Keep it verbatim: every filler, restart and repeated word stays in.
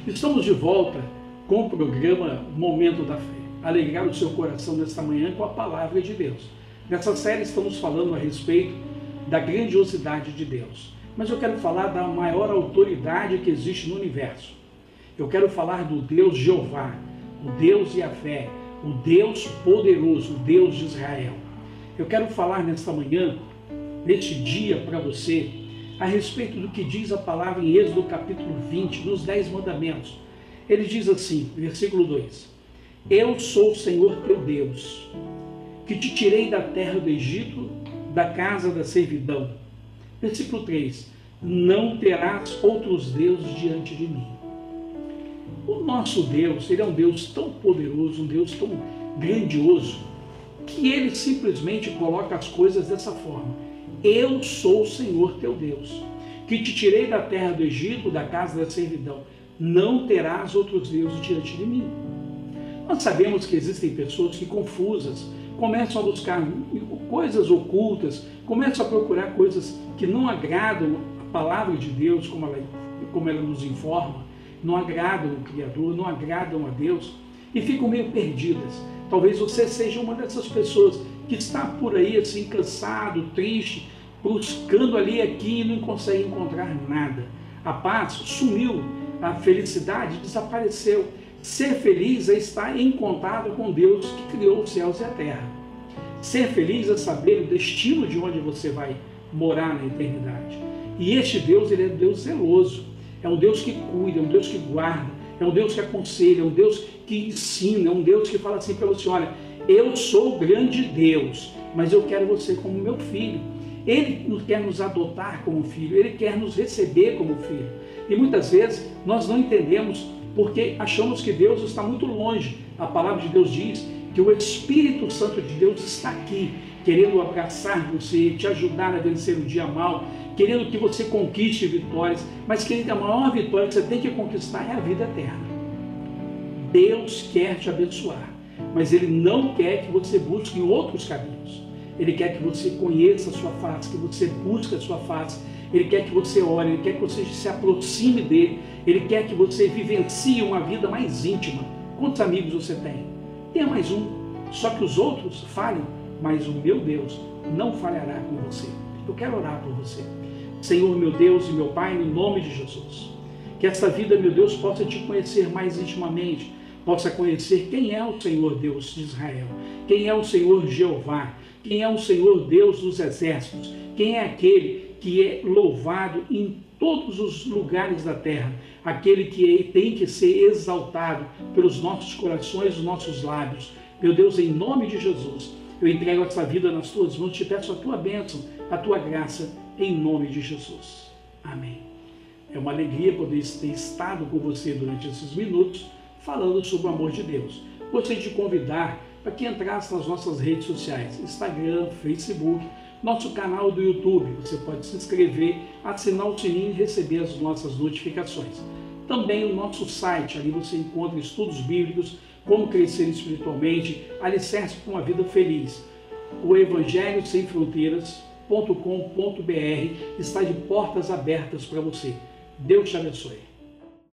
Estamos de volta com o programa Momento da Fé. Alegrar o seu coração nesta manhã com a palavra de Deus. Nessa série estamos falando a respeito da grandiosidade de Deus. Mas eu quero falar da maior autoridade que existe no universo. Eu quero falar do Deus Jeová, o Deus Yahvé, o Deus poderoso, o Deus de Israel. Eu quero falar nesta manhã, neste dia para você, a respeito do que diz a palavra em Êxodo capítulo vinte, nos dez mandamentos. Ele diz assim, versículo dois: Eu sou o Senhor teu Deus, que te tirei da terra do Egito, da casa da servidão. Versículo três: Não terás outros deuses diante de mim. O nosso Deus, ele é um Deus tão poderoso, um Deus tão grandioso, que ele simplesmente coloca as coisas dessa forma: Eu sou o Senhor teu Deus, que te tirei da terra do Egito, da casa da servidão. Não terás outros deuses diante de mim. Nós sabemos que existem pessoas que, confusas, começam a buscar coisas ocultas, começam a procurar coisas que não agradam a palavra de Deus, como ela, como ela nos informa, não agradam o Criador, não agradam a Deus, e ficam meio perdidas. Talvez você seja uma dessas pessoas que está por aí assim, cansado, triste, buscando ali e aqui e não consegue encontrar nada. A paz sumiu, a felicidade desapareceu. Ser feliz é estar em contato com Deus que criou os céus e a terra. Ser feliz é saber o destino de onde você vai morar na eternidade. E este Deus, ele é um Deus zeloso, é um Deus que cuida, é um Deus que guarda, é um Deus que aconselha, é um Deus que ensina, é um Deus que fala assim para você: olha, eu sou o grande Deus, mas eu quero você como meu filho. Ele quer nos adotar como filho, ele quer nos receber como filho. E muitas vezes nós não entendemos porque achamos que Deus está muito longe. A palavra de Deus diz que o Espírito Santo de Deus está aqui, querendo abraçar você, te ajudar a vencer o dia mal, querendo que você conquiste vitórias, mas querido, a maior vitória que você tem que conquistar é a vida eterna. Deus quer te abençoar, mas Ele não quer que você busque outros caminhos. Ele quer que você conheça a sua face, que você busque a sua face. Ele quer que você ore, Ele quer que você se aproxime dEle. Ele quer que você vivencie uma vida mais íntima. Quantos amigos você tem? Tenha mais um. Só que os outros falham, mas o meu Deus não falhará com você. Eu quero orar por você. Senhor, meu Deus e meu Pai, no nome de Jesus, que essa vida, meu Deus, possa te conhecer mais intimamente, possa conhecer quem é o Senhor Deus de Israel, quem é o Senhor Jeová, quem é o Senhor Deus dos exércitos, quem é aquele que é louvado em todos os lugares da terra, aquele que tem que ser exaltado pelos nossos corações, os nossos lábios. Meu Deus, em nome de Jesus, eu entrego essa vida nas tuas mãos, te peço a tua bênção, a tua graça, em nome de Jesus. Amém. É uma alegria poder ter estado com você durante esses minutos, falando sobre o amor de Deus. Gostaria de te convidar para que entrasse nas nossas redes sociais, Instagram, Facebook, nosso canal do YouTube. Você pode se inscrever, assinar o sininho e receber as nossas notificações. Também o nosso site, ali você encontra estudos bíblicos, como crescer espiritualmente, alicerce para uma vida feliz. O evangelho sem fronteiras ponto com ponto br está de portas abertas para você. Deus te abençoe.